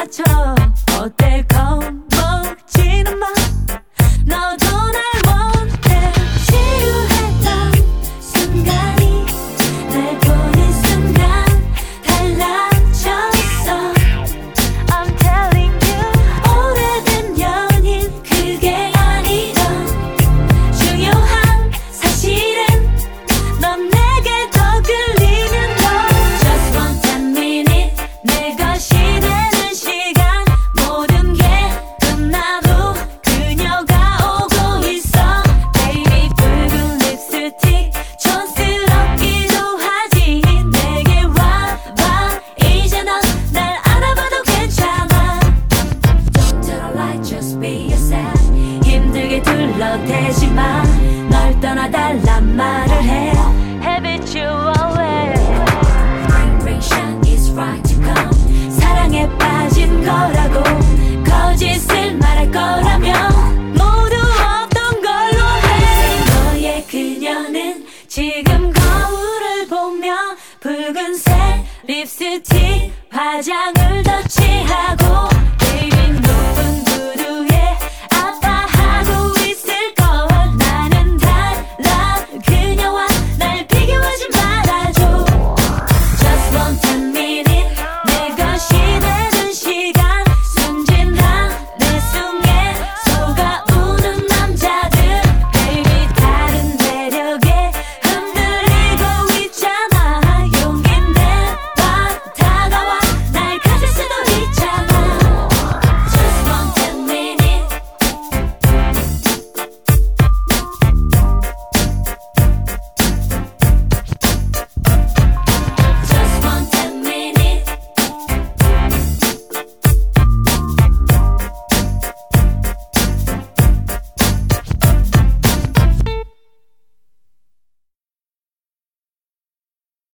맞춰 어때 겁먹지는 마 너도 날 원해 지루했던 순간이 날 보는 순간 달라졌어 I'm telling you 오래된 연인 그게 아니던 중요한 사실은 넌 내게 더 끌리는 걸 Just one 10 minute 내 것이 되는 시간 모든 게 끝난 후 그녀가 오고 있어 Baby 붉은 립스틱 촌스럽기도 하지 내게 와 이제 넌 날 알아봐도 괜찮아 Don't tell a lie just be yourself 힘들게 둘러대지 마널 떠나달란 말을 해 Habitually Vibration is right to come 사랑에 빠진 거라고 거짓을 말할 거라면 모두 없던 걸로 해 너의 그녀는 지금 거울을 보며 붉은색 립스틱 화장을 더 칠하고